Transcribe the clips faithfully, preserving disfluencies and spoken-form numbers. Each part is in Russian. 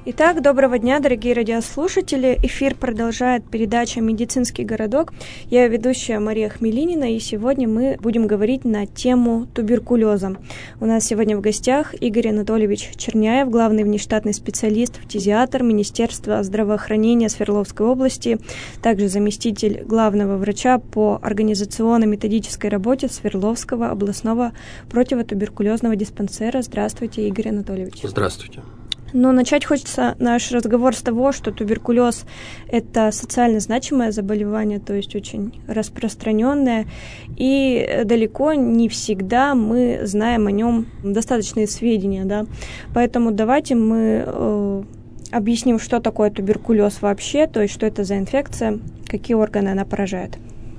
Итак, доброго дня, дорогие радиослушатели. Эфир продолжает передача «Медицинский городок». Я ведущая Мария Хмелинина, и сегодня мы будем говорить на тему туберкулеза. У нас сегодня в гостях Игорь Анатольевич Черняев, главный внештатный специалист, фтизиатр Министерства здравоохранения Свердловской области, также заместитель главного врача по организационно-методической работе Свердловского областного противотуберкулезного диспансера. Здравствуйте, Игорь Анатольевич. Здравствуйте. Но начать хочется наш разговор с того, что туберкулез – это социально значимое заболевание, то есть очень распространенное, и далеко не всегда мы знаем о нем достаточные сведения, да. Поэтому давайте мы э, объясним, что такое туберкулез вообще, то есть что это за инфекция, какие органы она поражает.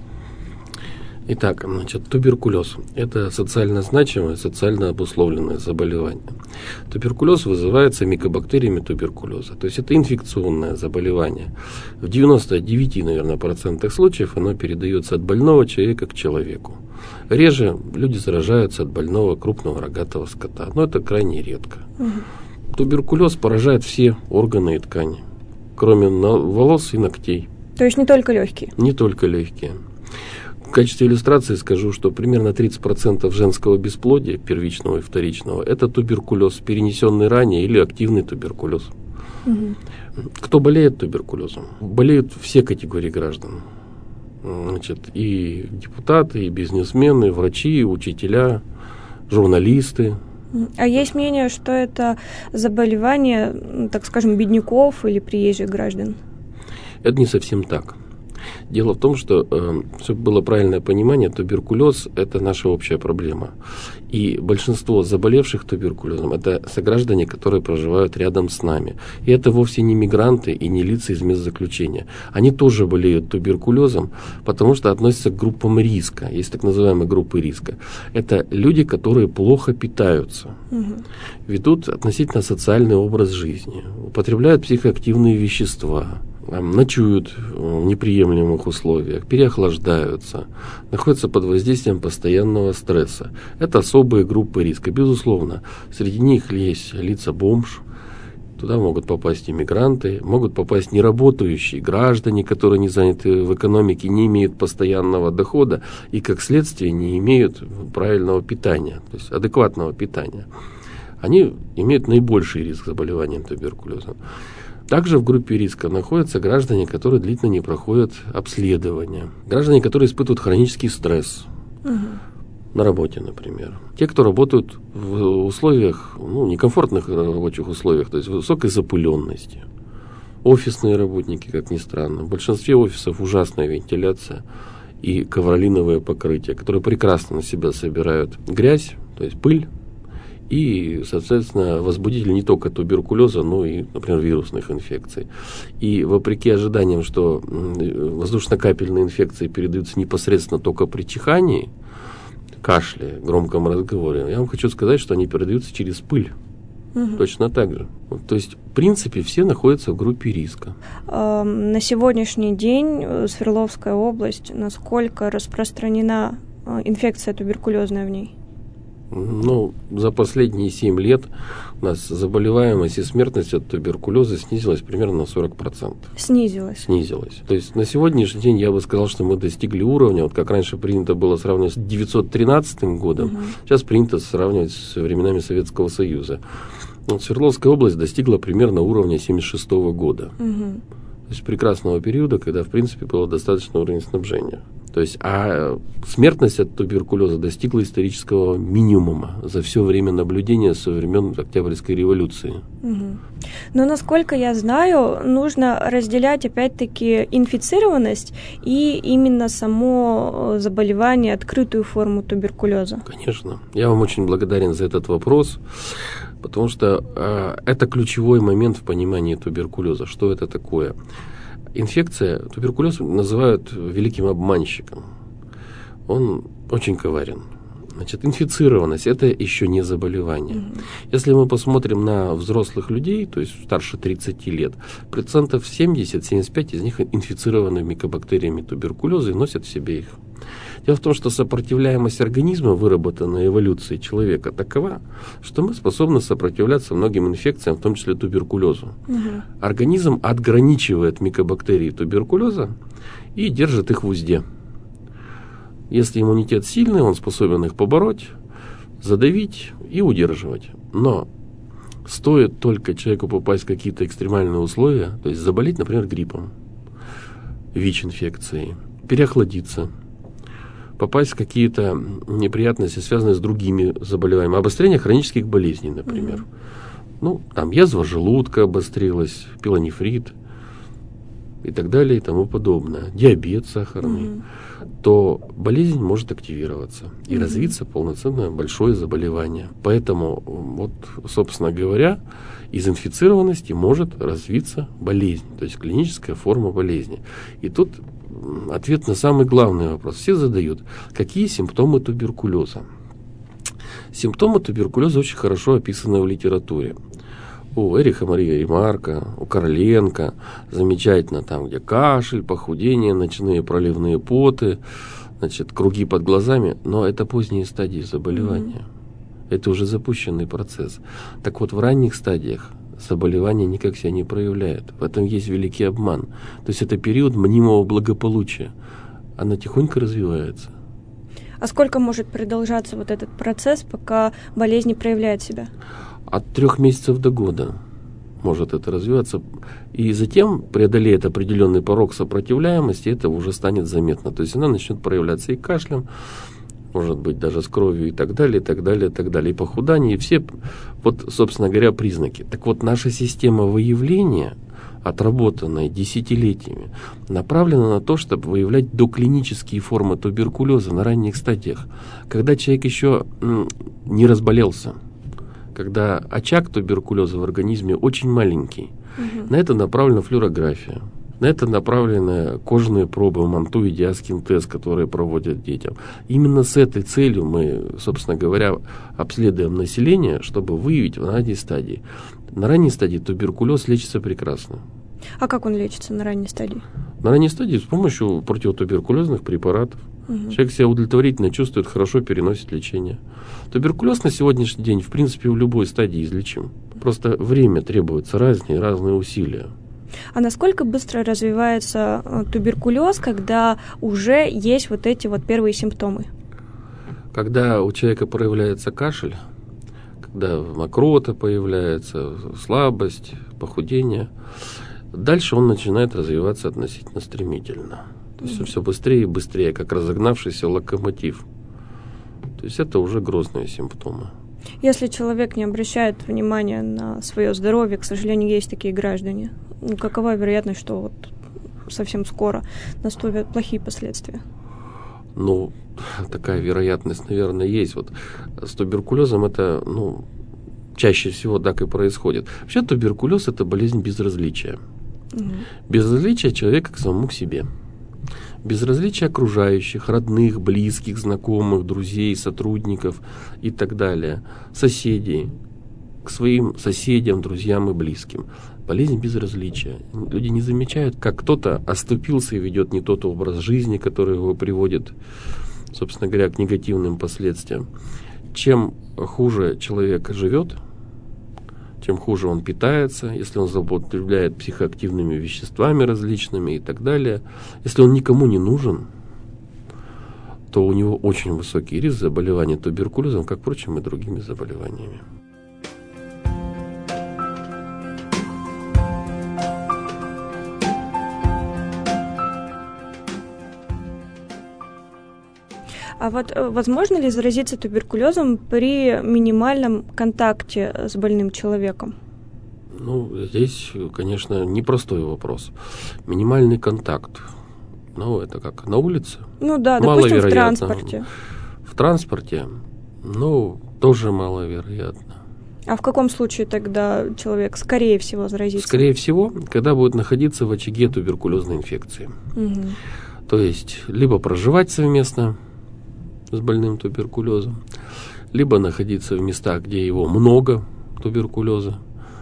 Итак, значит, туберкулез – это социально значимое, социально обусловленное заболевание. Туберкулез вызывается микобактериями туберкулеза, то есть это инфекционное заболевание. В девяноста девяти, наверное, процентах случаев оно передается от больного человека к человеку. Реже люди заражаются от больного крупного рогатого скота, но это крайне редко. Угу. Туберкулез поражает все органы и ткани, кроме волос и ногтей. То есть не только легкие? Не только легкие. В качестве иллюстрации скажу, что примерно тридцать процентов женского бесплодия, первичного и вторичного, это туберкулез, перенесенный ранее, или активный туберкулез. Угу. Кто болеет туберкулезом? Болеют все категории граждан. Значит, и депутаты, и бизнесмены, и врачи, и учителя, журналисты. А есть мнение, что это заболевание, так скажем, бедняков или приезжих граждан? Это не совсем так. Дело в том, что, э, чтобы было правильное понимание, туберкулез – это наша общая проблема. И большинство заболевших туберкулезом – это сограждане, которые проживают рядом с нами. И это вовсе не мигранты и не лица из мест заключения. Они тоже болеют туберкулезом, потому что относятся к группам риска. Есть так называемые группы риска. Это люди, которые плохо питаются, угу. ведут относительно социальный образ жизни, употребляют психоактивные вещества, ночуют в неприемлемых условиях, переохлаждаются, находятся под воздействием постоянного стресса. Это особые группы риска. Безусловно, среди них есть лица-бомж, туда могут попасть иммигранты, могут попасть неработающие граждане, которые не заняты в экономике, не имеют постоянного дохода и, как следствие, не имеют правильного питания, то есть адекватного питания. Они имеют наибольший риск заболевания туберкулезом. Также в группе риска находятся граждане, которые длительно не проходят обследования. Граждане, которые испытывают хронический стресс. Угу. На работе, например. Те, кто работают в условиях, ну, некомфортных рабочих условиях, то есть высокой запыленности. Офисные работники, как ни странно. В большинстве офисов ужасная вентиляция и ковролиновое покрытие, которые прекрасно на себя собирают грязь, то есть пыль. И, соответственно, возбудитель не только туберкулеза, но и, например, вирусных инфекций. И вопреки ожиданиям, что воздушно-капельные инфекции передаются непосредственно только при чихании, кашле, громком разговоре, я вам хочу сказать, что они передаются через пыль. Угу. Точно так же. То есть, в принципе, все находятся в группе риска. На сегодняшний день Свердловская область, насколько распространена инфекция туберкулезная в ней? Ну, за последние семь лет у нас заболеваемость и смертность от туберкулеза снизилась примерно на сорок процентов. Снизилась? Снизилась. То есть на сегодняшний день я бы сказал, что мы достигли уровня, вот как раньше принято было сравнивать с девятьсот тринадцатым годом, угу. сейчас принято сравнивать с временами Советского Союза. Вот Свердловская область достигла примерно уровня семьдесят шестого года. Угу. То есть прекрасного периода, когда, в принципе, было достаточно уровень снабжения. То есть, а смертность от туберкулеза достигла исторического минимума за все время наблюдения со времен Октябрьской революции. Угу. Но, насколько я знаю, нужно разделять, опять-таки, инфицированность и именно само заболевание, открытую форму туберкулеза. Конечно. Я вам очень благодарен за этот вопрос, потому что э, это ключевой момент в понимании туберкулеза. Что это такое? Инфекция, туберкулез называют великим обманщиком. Он очень коварен. Значит, инфицированность – это еще не заболевание. Mm-hmm. Если мы посмотрим на взрослых людей, то есть старше тридцати лет, процентов семьдесят-семьдесят пять из них инфицированы микобактериями туберкулеза и носят в себе их. Дело в том, что сопротивляемость организма, выработанная эволюцией человека, такова, что мы способны сопротивляться многим инфекциям, в том числе туберкулезу. Mm-hmm. Организм отграничивает микобактерии туберкулеза и держит их в узде. Если иммунитет сильный, он способен их побороть, задавить и удерживать. Но стоит только человеку попасть в какие-то экстремальные условия, то есть заболеть, например, гриппом, ВИЧ-инфекцией, переохладиться, попасть в какие-то неприятности, связанные с другими заболеваниями, обострение хронических болезней, например. Mm-hmm. Ну, там язва желудка обострилась, пилонефрит и так далее и тому подобное, диабет сахарный, mm-hmm. то болезнь может активироваться и mm-hmm. развиться полноценное большое заболевание. Поэтому, вот, собственно говоря, из инфицированности может развиться болезнь, то есть клиническая форма болезни. И тут ответ на самый главный вопрос. Все задают, какие симптомы туберкулеза? Симптомы туберкулеза очень хорошо описаны в литературе. У Эриха Мария Ремарка, у Короленко замечательно, там, где кашель, похудение, ночные проливные поты, значит, круги под глазами, но это поздние стадии заболевания. Mm-hmm. Это уже запущенный процесс. Так вот, в ранних стадиях заболевание никак себя не проявляет. В этом есть великий обман. То есть это период мнимого благополучия. Она тихонько развивается. А сколько может продолжаться вот этот процесс, пока болезнь не проявляет себя? От трех месяцев до года может это развиваться. И затем преодолеет определенный порог сопротивляемости, это уже станет заметно. То есть она начнет проявляться и кашлем, может быть, даже с кровью и так далее, и так далее, и так далее. И похудание, и все, вот, собственно говоря, признаки. Так вот, наша система выявления, отработанная десятилетиями, направлена на то, чтобы выявлять доклинические формы туберкулеза на ранних стадиях, когда человек еще м, не разболелся, когда очаг туберкулеза в организме очень маленький. Угу. На это направлена флюорография. На это направлены кожные пробы, МАНТУ и Диаскин-тест, которые проводят детям. Именно с этой целью мы, собственно говоря, обследуем население, чтобы выявить в ранней стадии. На ранней стадии туберкулез лечится прекрасно. А как он лечится на ранней стадии? На ранней стадии с помощью противотуберкулезных препаратов. Угу. Человек себя удовлетворительно чувствует, хорошо переносит лечение. Туберкулез на сегодняшний день, в принципе, в любой стадии излечим. Просто время требуется разные, разные усилия. А насколько быстро развивается туберкулез, когда уже есть вот эти вот первые симптомы? Когда у человека проявляется кашель, когда мокрота появляется, слабость, похудение, дальше он начинает развиваться относительно стремительно. То есть mm-hmm. все быстрее и быстрее, как разогнавшийся локомотив. То есть это уже грозные симптомы. Если человек не обращает внимания на свое здоровье, к сожалению, есть такие граждане, ну, какова вероятность, что вот совсем скоро наступят плохие последствия? Ну, такая вероятность, наверное, есть. Вот с туберкулезом это, ну, чаще всего так и происходит. Вообще туберкулез – это болезнь безразличия. Угу. Безразличие человека к самому к себе. Безразличие окружающих, родных, близких, знакомых, друзей, сотрудников и так далее, соседей, к своим соседям, друзьям и близким. Болезнь безразличия. Люди не замечают, как кто-то оступился и ведет не тот образ жизни, который его приводит, собственно говоря, к негативным последствиям. Чем хуже человек живет, тем хуже он питается, если он злоупотребляет психоактивными веществами различными и так далее. Если он никому не нужен, то у него очень высокий риск заболевания туберкулезом, как, впрочем, и другими заболеваниями. А вот возможно ли заразиться туберкулезом при минимальном контакте с больным человеком? Ну, здесь, конечно, непростой вопрос. Минимальный контакт. Ну, это как на улице? Ну да, допустим, в транспорте. В транспорте, ну, тоже маловероятно. А в каком случае тогда человек, скорее всего, заразится? Скорее всего, когда будет находиться в очаге туберкулезной инфекции. Угу. То есть, либо проживать совместно, с больным туберкулезом, либо находиться в местах, где его много, туберкулеза.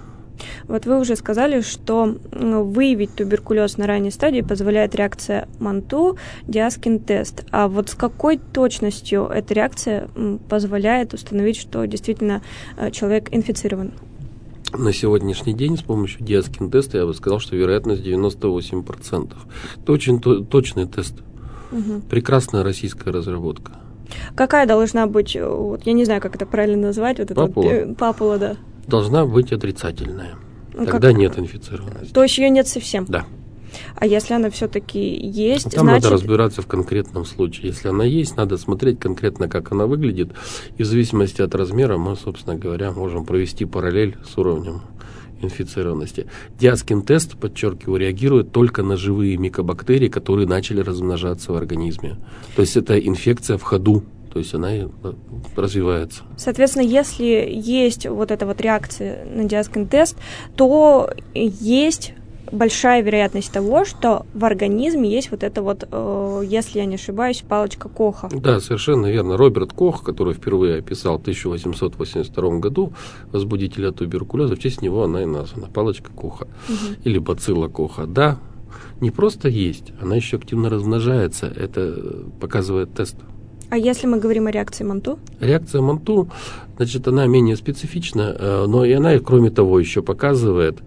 Вот вы уже сказали, что выявить туберкулез на ранней стадии позволяет реакция Манту, Диаскин-тест. А вот с какой точностью эта реакция позволяет установить, что действительно человек инфицирован? На сегодняшний день с помощью Диаскин-теста я бы сказал, что вероятность девяносто восемь процентов. Это очень то- точный тест. Угу. Прекрасная российская разработка. Какая должна быть, вот, я не знаю, как это правильно назвать, вот папула. Это вот, папула, да. Должна быть отрицательная. Ну, Тогда как... нет инфицированности. То есть ее нет совсем? Да. А если она все-таки есть, там значит... надо разбираться в конкретном случае. Если она есть, надо смотреть конкретно, как она выглядит. И в зависимости от размера мы, собственно говоря, можем провести параллель с уровнем инфицированности. Диаскин-тест, подчеркиваю, реагирует только на живые микобактерии, которые начали размножаться в организме. То есть это инфекция в ходу. То есть она развивается. Соответственно, если есть вот эта вот реакция на Диаскин-тест, то есть большая вероятность того, что в организме есть вот это вот, э, если я не ошибаюсь, палочка Коха. Да, совершенно верно. Роберт Кох, который впервые описал в тысяча восемьсот восемьдесят втором году возбудителя туберкулеза, в честь него она и названа, палочка Коха. Угу. Или бацилла Коха. Да, не просто есть, она еще активно размножается. Это показывает тест. А если мы говорим о реакции Манту? Реакция Манту, значит, она менее специфична, но и она, кроме того, еще показывает,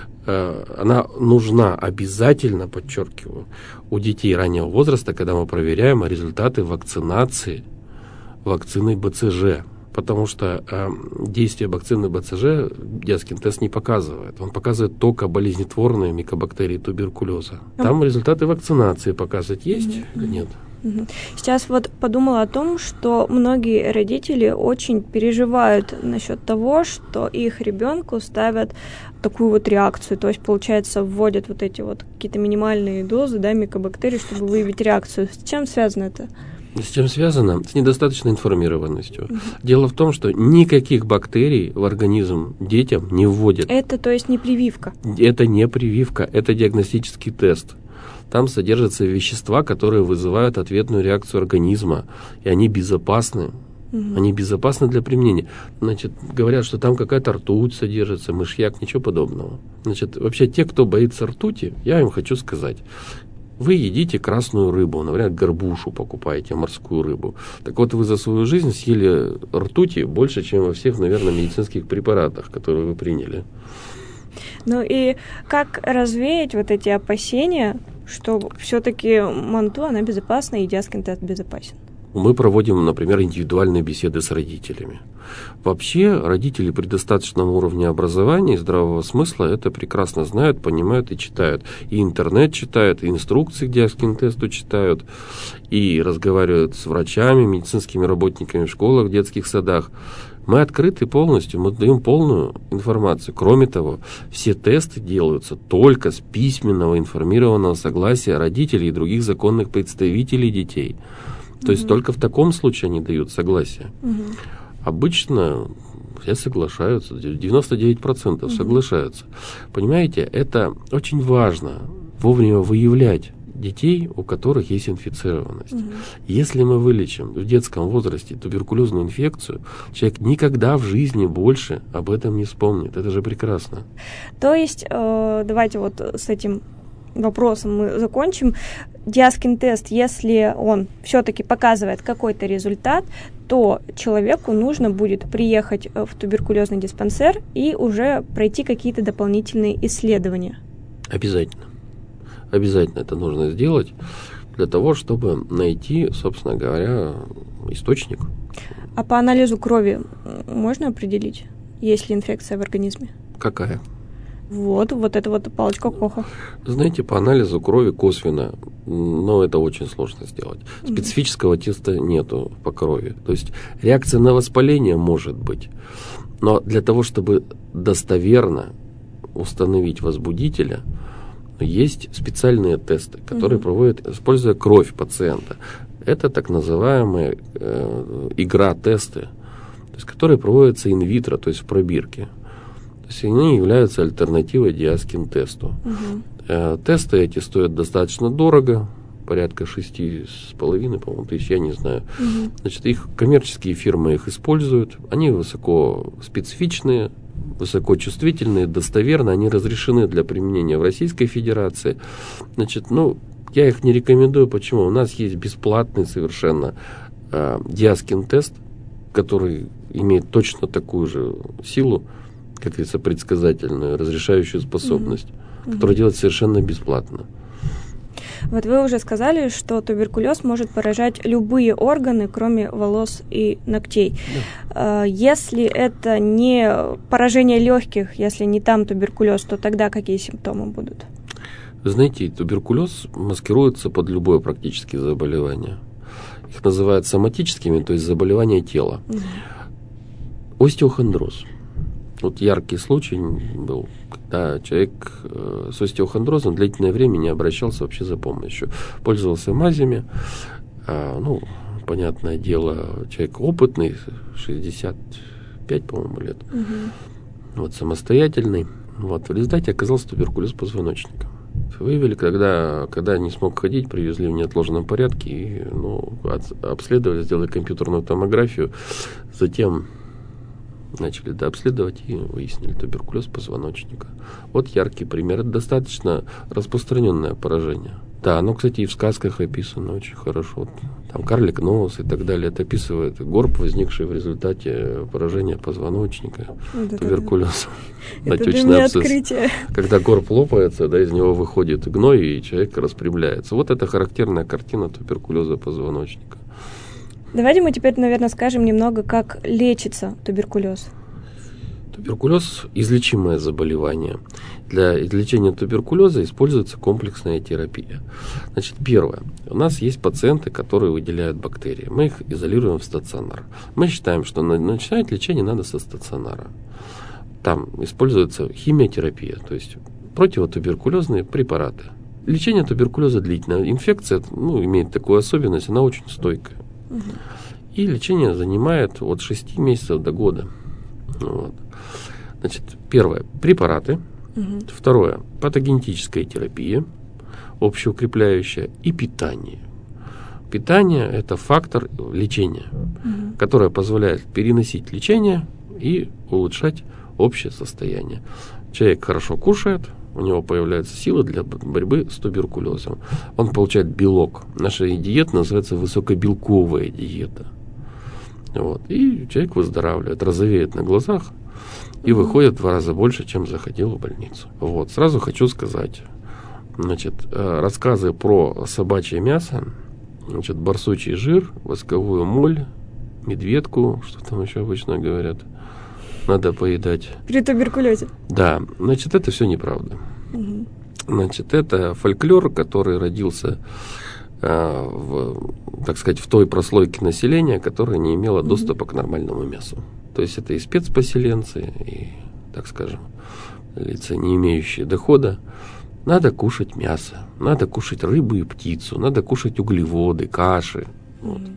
она нужна обязательно, подчеркиваю, у детей раннего возраста, когда мы проверяем результаты вакцинации вакциной БЦЖ. Потому что э, действие вакцины БЦЖ Диаскин-тест не показывает. Он показывает только болезнетворные микобактерии туберкулеза. Там результаты вакцинации показывать есть mm-hmm. или нет. Сейчас вот подумала о том, что многие родители очень переживают насчет того, что их ребенку ставят такую вот реакцию. То есть, получается, вводят вот эти вот какие-то минимальные дозы, да, микобактерий, чтобы выявить реакцию. С чем связано это? С чем связано? С недостаточной информированностью. Угу. Дело в том, что никаких бактерий в организм детям не вводят. Это, то есть, не прививка? Это не прививка, это диагностический тест. Там содержатся вещества, которые вызывают ответную реакцию организма, и они безопасны. Угу. Они безопасны для применения. Значит, говорят, что там какая-то ртуть содержится, мышьяк, ничего подобного. Значит, вообще те, кто боится ртути, я им хочу сказать, вы едите красную рыбу, например, горбушу покупаете, морскую рыбу. Так вот, вы за свою жизнь съели ртути больше, чем во всех, наверное, медицинских препаратах, которые вы приняли. Ну и как развеять вот эти опасения, что все-таки Манту, она безопасна, и Диаскин-тест безопасен? Мы проводим, например, индивидуальные беседы с родителями. Вообще, родители при достаточном уровне образования и здравого смысла это прекрасно знают, понимают и читают. И интернет читают, и инструкции к Диаскин-тесту читают, и разговаривают с врачами, медицинскими работниками в школах, в детских садах. Мы открыты полностью, мы даем полную информацию. Кроме того, все тесты делаются только с письменного информированного согласия родителей и других законных представителей детей. То угу. есть только в таком случае они дают согласие. Угу. Обычно все соглашаются, девяносто девять процентов угу. соглашаются. Понимаете, это очень важно, вовремя выявлять детей, у которых есть инфицированность. Угу. Если мы вылечим в детском возрасте туберкулезную инфекцию, человек никогда в жизни больше об этом не вспомнит. Это же прекрасно. То есть, э, давайте вот с этим вопросом мы закончим. Диаскин-тест, если он все-таки показывает какой-то результат, то человеку нужно будет приехать в туберкулезный диспансер и уже пройти какие-то дополнительные исследования. Обязательно. Обязательно это нужно сделать для того, чтобы найти, собственно говоря, источник. А по анализу крови можно определить, есть ли инфекция в организме? Какая? Вот, вот это вот палочка Коха. Знаете, по анализу крови косвенно, но это очень сложно сделать. Специфического теста нету по крови. То есть реакция на воспаление может быть. Но для того, чтобы достоверно установить возбудителя, есть специальные тесты, которые угу. проводят, используя кровь пациента. Это так называемые э, игра-тесты, то есть, которые проводятся инвитро, то есть в пробирке. То есть они являются альтернативой Диаскин-тесту. Угу. Э, тесты эти стоят достаточно дорого, порядка шести с половиной, по-моему, тысяч, я не знаю. Угу. Значит, их коммерческие фирмы их используют, они высоко специфичные, высокочувствительные, достоверны, они разрешены для применения в Российской Федерации. Значит, ну, я их не рекомендую. Почему? У нас есть бесплатный совершенно э, Диаскин-тест, который имеет точно такую же силу, как говорится, предсказательную, разрешающую способность, mm-hmm. которая делается совершенно бесплатно. Вот вы уже сказали, что туберкулез может поражать любые органы, кроме волос и ногтей. Да. Если это не поражение легких, если не там туберкулез, то тогда какие симптомы будут? Вы знаете, туберкулез маскируется под любое практически заболевание. Их называют соматическими, то есть заболевания тела. Угу. Остеохондроз. Вот яркий случай был, когда человек с остеохондрозом длительное время не обращался вообще за помощью. Пользовался мазями. А, ну, понятное дело, человек опытный, шестьдесят пять, по-моему, лет. Угу. Вот, самостоятельный. Вот, в результате оказался туберкулез позвоночника. Выявили, когда, когда не смог ходить, привезли в неотложном порядке и ну, от, обследовали, сделали компьютерную томографию. Затем начали дообследовать и выяснили туберкулез позвоночника. Вот яркий пример. Это достаточно распространенное поражение. Да, оно, кстати, и в сказках описано очень хорошо. Вот, там карлик нос и так далее. Это описывает горб, возникший в результате поражения позвоночника, вот туберкулезом. Это для меня открытие. Когда горб лопается, да, из него выходит гной, и человек распрямляется. Вот это характерная картина туберкулеза позвоночника. Давайте мы теперь, наверное, скажем немного, как лечится туберкулез. Туберкулез – излечимое заболевание. Для лечения туберкулеза используется комплексная терапия. Значит, первое. У нас есть пациенты, которые выделяют бактерии. Мы их изолируем в стационар. Мы считаем, что начинать лечение надо со стационара. Там используется химиотерапия, то есть противотуберкулезные препараты. Лечение туберкулеза длительное. Инфекция ну, имеет такую особенность, она очень стойкая. Угу. И лечение занимает от шести месяцев до года. Вот. Значит, первое – препараты. Угу. Второе – патогенетическая терапия, общеукрепляющая, и питание. Питание – это фактор лечения, угу. который позволяет переносить лечение и улучшать общее состояние. Человек хорошо кушает, у него появляются силы для борьбы с туберкулезом. Он получает белок. Наша диета называется высокобелковая диета. Вот. И человек выздоравливает, розовеет на глазах и выходит в два раза больше, чем заходил в больницу. Вот. Сразу хочу сказать, значит, рассказы про собачье мясо, значит, барсучий жир, восковую моль, медведку, что там еще обычно говорят, надо поедать. При туберкулезе. Да, значит, это все неправда. Угу. Значит, это фольклор, который родился, э, в, так сказать, в той прослойке населения, которая не имела доступа угу. к нормальному мясу. То есть это и спецпоселенцы, и, так скажем, лица, не имеющие дохода. Надо кушать мясо, надо кушать рыбу и птицу, надо кушать углеводы, каши. Угу. Вот.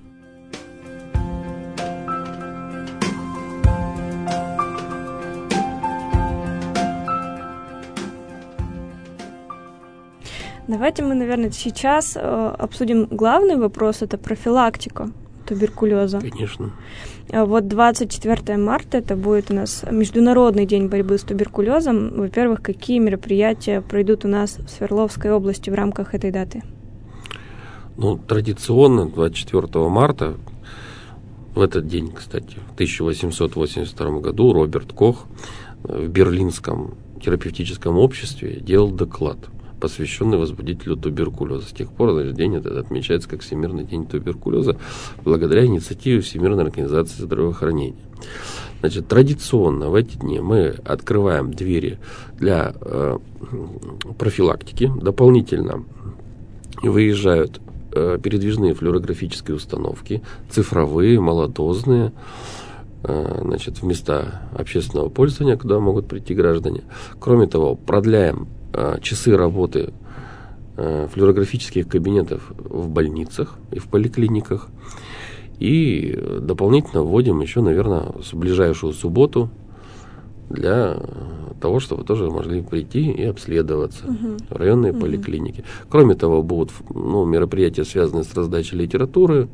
Давайте мы, наверное, сейчас э, обсудим главный вопрос, это профилактика туберкулеза. Конечно. Вот двадцать четвёртого марта, это будет у нас Международный день борьбы с туберкулезом. Во-первых, какие мероприятия пройдут у нас в Свердловской области в рамках этой даты? Ну, традиционно двадцать четвёртого марта, в этот день, кстати, в тысяча восемьсот восемьдесят втором году Роберт Кох в Берлинском терапевтическом обществе делал доклад, посвященный возбудителю туберкулеза. С тех пор, значит, день этот отмечается как Всемирный день туберкулеза благодаря инициативе Всемирной организации здравоохранения. Значит, традиционно в эти дни мы открываем двери для э, профилактики. Дополнительно выезжают э, передвижные флюорографические установки, цифровые, малодозные, э, значит, в места общественного пользования, куда могут прийти граждане. Кроме того, продляем часы работы э, флюорографических кабинетов в больницах и в поликлиниках. И дополнительно вводим еще, наверное, в ближайшую субботу для того, чтобы вы тоже могли прийти и обследоваться uh-huh. в районные uh-huh. поликлиники. Кроме того, будут ну, мероприятия, связанные с раздачей литературы,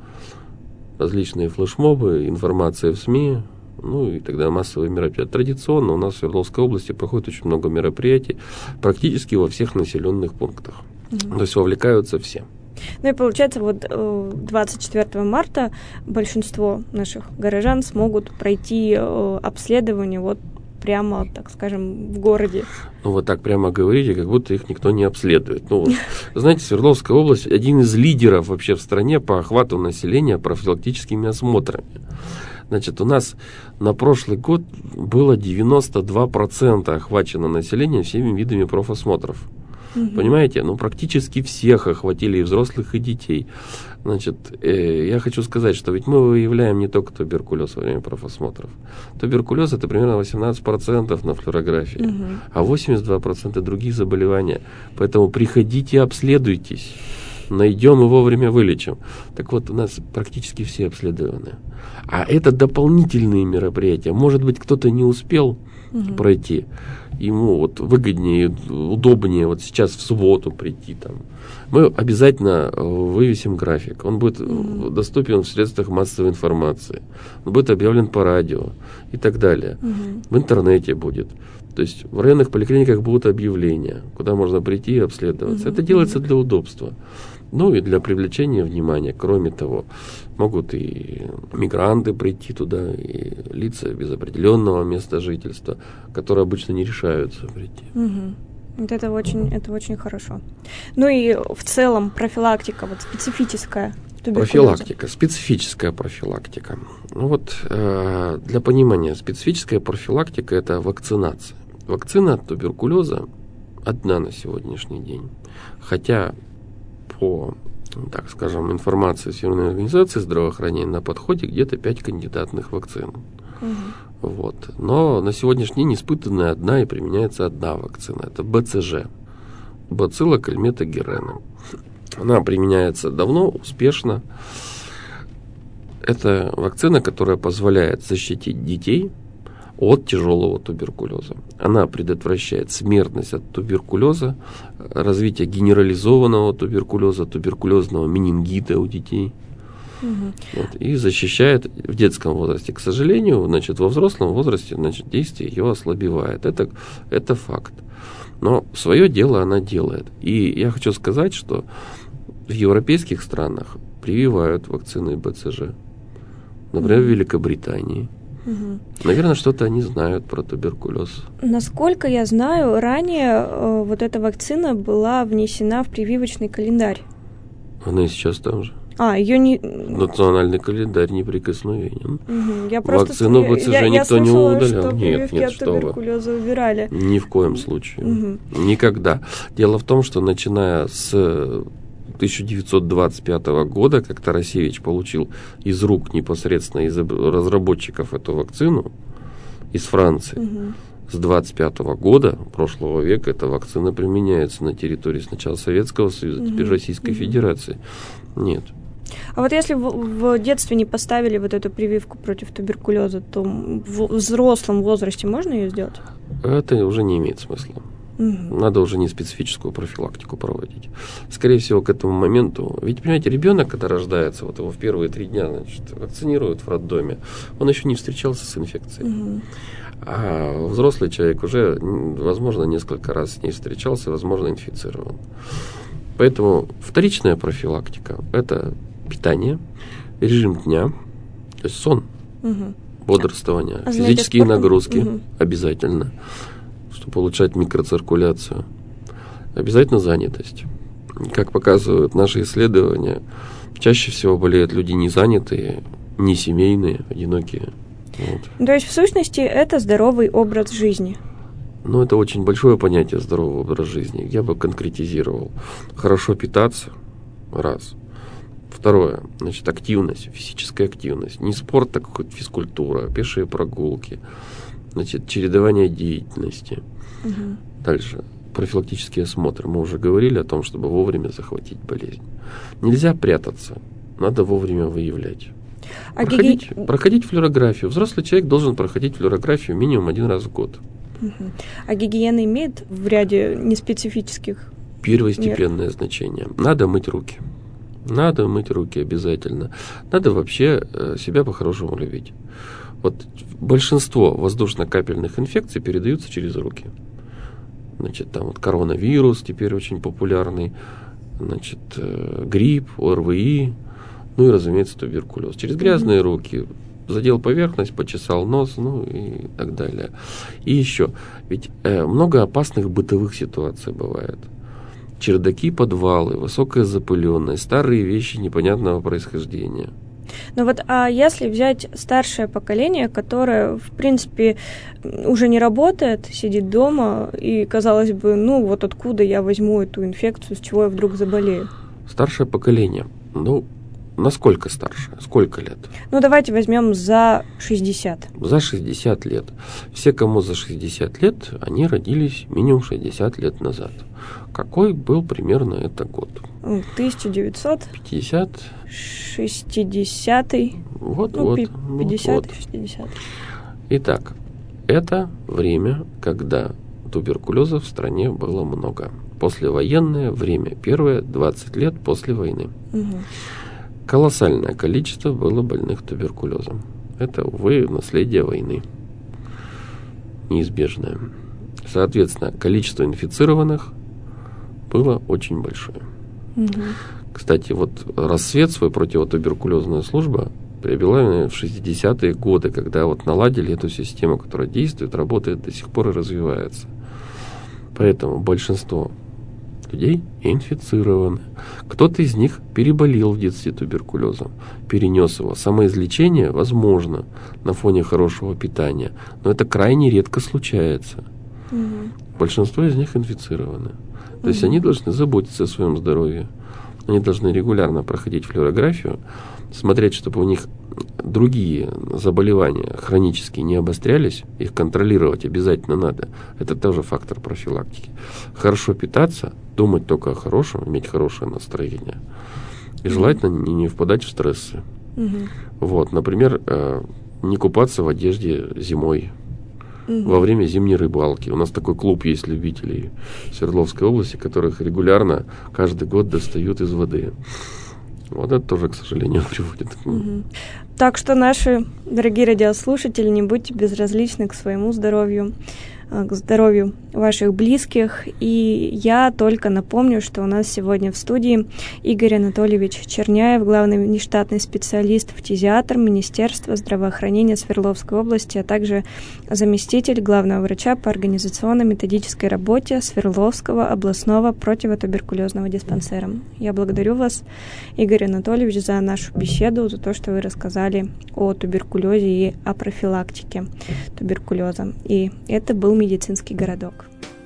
различные флешмобы, информация в СМИ, ну и тогда массовые мероприятия. Традиционно у нас в Свердловской области проходит очень много мероприятий, практически во всех населенных пунктах. Uh-huh. То есть вовлекаются все. Ну и получается, вот двадцать четвёртого марта большинство наших горожан смогут пройти обследование вот прямо, так скажем, в городе. Ну, вот так прямо говорите, как будто их никто не обследует. Ну, знаете, Свердловская область один из лидеров вообще в стране по охвату населения профилактическими осмотрами. Значит, у нас на прошлый год было девяносто два процента охвачено население всеми видами профосмотров. Угу. Понимаете? Ну, практически всех охватили, и взрослых, и детей. Значит, э, я хочу сказать, что ведь мы выявляем не только туберкулез во время профосмотров. Туберкулез – это примерно восемнадцать процентов на флюорографии, угу. а восемьдесят два процента другие заболевания. Поэтому приходите, обследуйтесь. Найдем и вовремя вылечим. Так вот, у нас практически все обследованы. А это дополнительные мероприятия. Может быть, кто-то не успел угу. пройти. Ему вот выгоднее, удобнее вот сейчас в субботу прийти там. Мы обязательно вывесим график. Он будет mm-hmm. доступен в средствах массовой информации. Он будет объявлен по радио и так далее. Mm-hmm. В интернете будет. То есть в районных поликлиниках будут объявления, куда можно прийти и обследоваться. Mm-hmm. Это делается для удобства. Ну и для привлечения внимания. Кроме того, могут и мигранты прийти туда, и лица без определенного места жительства, которые обычно не решаются прийти. Угу. Вот это очень, это очень хорошо. Ну и в целом профилактика, вот специфическая туберкулеза. Профилактика, специфическая профилактика. Ну вот э, для понимания, специфическая профилактика – это вакцинация. Вакцина от туберкулеза одна на сегодняшний день. Хотя по, так скажем, информации Всемирной организации здравоохранения на подходе где-то пять кандидатных вакцин. Угу. Вот. Но на сегодняшний день испытанная одна и применяется одна вакцина. Это бэ цэ жэ. Бацилла кальмета-герена. Она применяется давно, успешно. Это вакцина, которая позволяет защитить детей от тяжелого туберкулеза. Она предотвращает смертность от туберкулеза, развитие генерализованного туберкулеза, туберкулезного менингита у детей. Угу. Вот, и защищает в детском возрасте. К сожалению, значит, во взрослом возрасте, значит, действие ее ослабевает. Это, это факт. Но свое дело она делает. И я хочу сказать, что в европейских странах прививают вакцины бэ цэ жэ. Например, угу. в Великобритании. Угу. Наверное, что-то они знают про туберкулез. Насколько я знаю, ранее э, вот эта вакцина была внесена в прививочный календарь. Она и сейчас там же. А, ее не... Национальный календарь неприкосновенен. Угу. Я просто... Вакцину бэ цэ жэ я, никто я слышала, не удалял. Что нет, нет, от что туберкулеза вы. убирали. Ни в коем случае. Угу. Никогда. Дело в том, что начиная с тысяча девятьсот двадцать пятого года, как Тарасевич получил из рук непосредственно из разработчиков эту вакцину из Франции, угу. с двадцать пятого года прошлого века эта вакцина применяется на территории сначала Советского Союза, угу. теперь Российской угу. Федерации. Нет. А вот если в, в детстве не поставили вот эту прививку против туберкулеза, то в взрослом возрасте можно ее сделать? Это уже не имеет смысла. Угу. Надо уже не специфическую профилактику проводить. Скорее всего, к этому моменту... Ведь, понимаете, ребенок, когда рождается, вот его в первые три дня, значит, вакцинируют в роддоме, он еще не встречался с инфекцией. Угу. А взрослый человек уже, возможно, несколько раз с ней встречался, возможно, инфицирован. Поэтому вторичная профилактика – это питание, режим дня, то есть сон, угу. бодрствование, а физические нагрузки угу. обязательно, чтобы улучшать микроциркуляцию. Обязательно занятость. Как показывают наши исследования, чаще всего болеют люди не занятые, не семейные, одинокие. Вот. То есть, в сущности, это здоровый образ жизни. Ну, это очень большое понятие здорового образа жизни. Я бы конкретизировал. Хорошо питаться, раз. Второе, значит, активность, физическая активность. Не спорт, так как физкультура, пешие прогулки. Значит, чередование деятельности. Угу. Дальше, профилактический осмотр. Мы уже говорили о том, чтобы вовремя захватить болезнь. Нельзя прятаться, надо вовремя выявлять. А проходить, гиги... проходить флюорографию. Взрослый человек должен проходить флюорографию минимум один раз в год. Угу. А гигиена имеет в ряде неспецифических первостепенное мер? значение. Надо мыть руки. Надо мыть руки обязательно. Надо вообще себя по-хорошему любить. Вот большинство воздушно-капельных инфекций передаются через руки. Значит, там вот коронавирус теперь очень популярный, значит, грипп, ОРВИ, ну и, разумеется, туберкулез. Через грязные mm-hmm. руки задел поверхность, почесал нос, ну и так далее. И еще, ведь э, много опасных бытовых ситуаций бывает. Чердаки, подвалы, высокая запыленность, старые вещи непонятного происхождения. Ну вот, а если взять старшее поколение, которое, в принципе, уже не работает, сидит дома, и, казалось бы, ну вот откуда я возьму эту инфекцию, с чего я вдруг заболею? Старшее поколение, ну, насколько старше? Сколько лет? Ну, давайте возьмем за шестьдесят. За шестьдесят лет. Все, кому за шестьдесят лет, они родились минимум шестьдесят лет назад. Какой был примерно это год? тысяча девятьсот пятьдесят шестидесятый. Вот, ну, вот. пятидесятый, вот. шестидесятый. Итак, это время, когда туберкулеза в стране было много. Послевоенное время. Первые двадцать лет после войны. Угу. Колоссальное количество было больных туберкулезом. Это, увы, наследие войны. Неизбежное. Соответственно, количество инфицированных было очень большое. Угу. Кстати, вот рассвет свой противотуберкулезная служба приобрела в шестидесятые годы, когда вот наладили эту систему, которая действует, работает до сих пор и развивается. Поэтому большинство людей инфицированы. Кто-то из них переболел в детстве туберкулезом, перенес его. Самоизлечение возможно на фоне хорошего питания, но это крайне редко случается. Угу. Большинство из них инфицированы. То угу. есть они должны заботиться о своем здоровье. Они должны регулярно проходить флюорографию, смотреть, чтобы у них другие заболевания хронические не обострялись, их контролировать обязательно надо. Это тоже фактор профилактики. Хорошо питаться, думать только о хорошем, иметь хорошее настроение. И желательно не, не впадать в стрессы. Mm-hmm. Вот, например, не купаться в одежде зимой. Mm-hmm. Во время зимней рыбалки. У нас такой клуб есть любителей в Свердловской области, которых регулярно каждый год достают из воды. Вот это тоже, к сожалению, приводит к... Угу. Так что, наши дорогие радиослушатели, не будьте безразличны к своему здоровью, к здоровью ваших близких. И я только напомню, что у нас сегодня в студии Игорь Анатольевич Черняев, главный внештатный специалист, фтизиатр Министерства здравоохранения Свердловской области, а также заместитель главного врача по организационно-методической работе Свердловского областного противотуберкулезного диспансера. Я благодарю вас, Игорь Анатольевич, за нашу беседу, за то, что вы рассказали о туберкулезе и о профилактике туберкулеза. И это был медицинский городок.